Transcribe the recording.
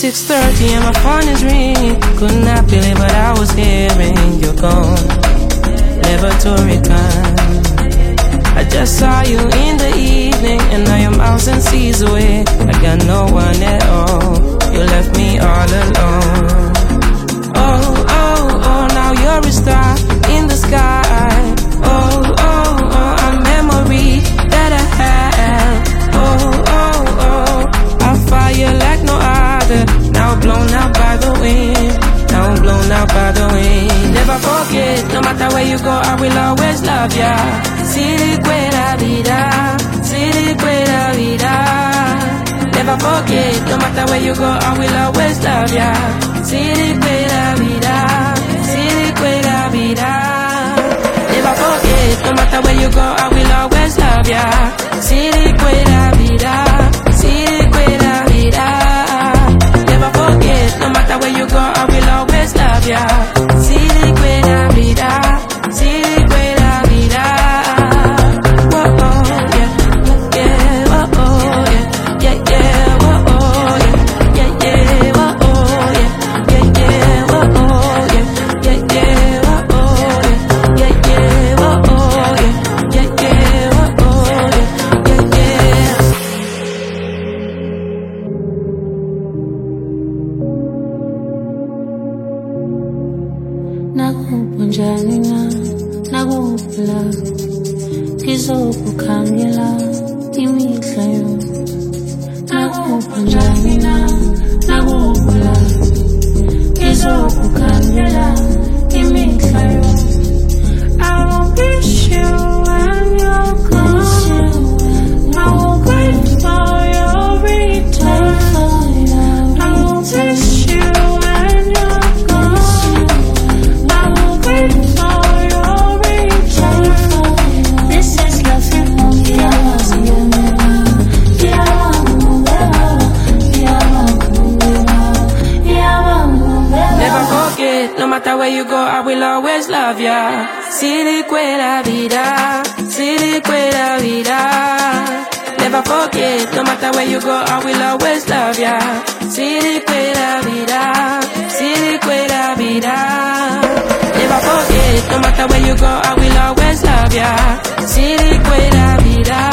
6:30 and my phone is ringing. Could not believe what I was hearing. You're gone, never to return. I just saw you in the evening, and now you're miles and seas away. I got no one at all. You left me all alone. Oh, oh, oh, now you're a star in the sky. Oh, oh, oh, a memory that I have. Oh, oh, oh, I fire like no other. Now blown out by the wind. Now I'm blown out by the wind. Never forget, no matter where you go, I will always love ya. Siriquera vida, siriquera vida. Never forget, no matter where you go, I will always love ya. Siriquera vida, siriquera vida. Never forget, no matter where you go, I will always love ya. Siriquera vida, siriquera vida. Never forget, no matter where you go, I will always love ya. Siriquera vida, siriquera vida. Whoa, oh, yeah, yeah, whoa, oh, yeah, yeah, yeah, whoa, oh, yeah, yeah, yeah, whoa, oh, yeah, yeah, yeah, whoa, oh, yeah, yeah, yeah, whoa, oh, yeah, yeah, yeah, whoa, oh, yeah, yeah, yeah, whoa, oh, yeah, yeah, yeah. Nakupunjani na nakupula ngizokukhangela imihla yonke. Nakupunjani na nakupula ngizokukhangela imihla yonke. I will miss you when you're gone. I will wait for your return. I will miss you when you're gone. I will wait for your return. This is love in Never forget, no matter where you go, I will always love ya. Siriquera vida, siriquera vida. Never forget, no matter where you go, I will always love ya. Siriquera vida, siriquera vida. Never forget, no matter where you go, I will always love ya. Siriquera vida.